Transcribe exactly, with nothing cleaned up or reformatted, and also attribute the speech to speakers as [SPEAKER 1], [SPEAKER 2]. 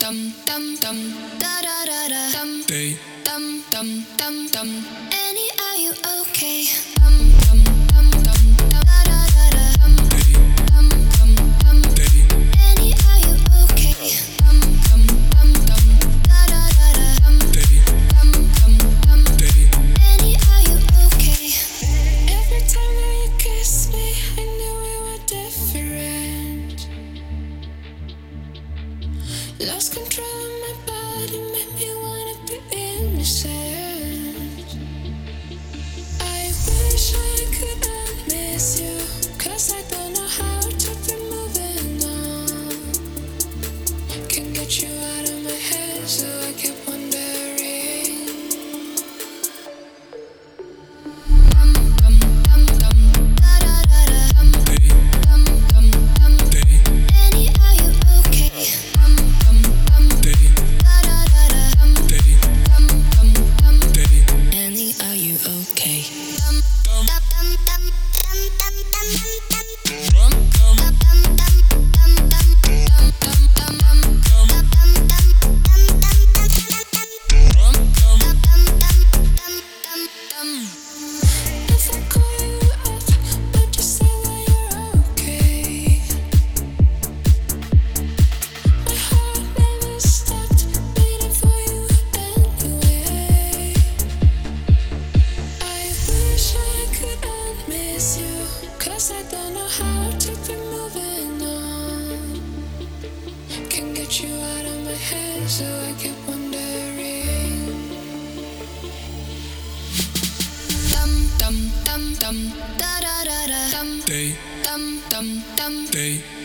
[SPEAKER 1] dum dum dum da da da da dum
[SPEAKER 2] Day.
[SPEAKER 1] dum dum dum dum. Annie, are you okay? Dum dum dum dum da da da da dum dum dum dum. Annie, are you okay? Dum dum dum dum da da da da dum dum dum dum. Annie, are you okay? Every time that you kiss me, I knew we were different. Lost control of my body, made me wanna be innocent. I wish I could miss you, 'cause I don't know how to be moving on. Can't get you out of my head, so I keep wondering. Dum dum dum dum da da da da dum dum dum dum. Annie, are you okay? Dum dum dum da da da da dum dum dum dum. Annie, are you okay? Dum dum dum dum dum dum dum dum. Dum dum dum dum dum dum dum dum dum dum. Dum dum dum dum dum dum dum dum dum. If I call you up, would you say that you're okay? My heart never stopped beating for you anyway. I wish I could miss you, 'cause I don't know how to be moving on. Can't get you out of my head, so I keep wondering. Dum dum dum dum da da da da dum
[SPEAKER 2] Day.
[SPEAKER 1] dum dum dum.
[SPEAKER 2] Day.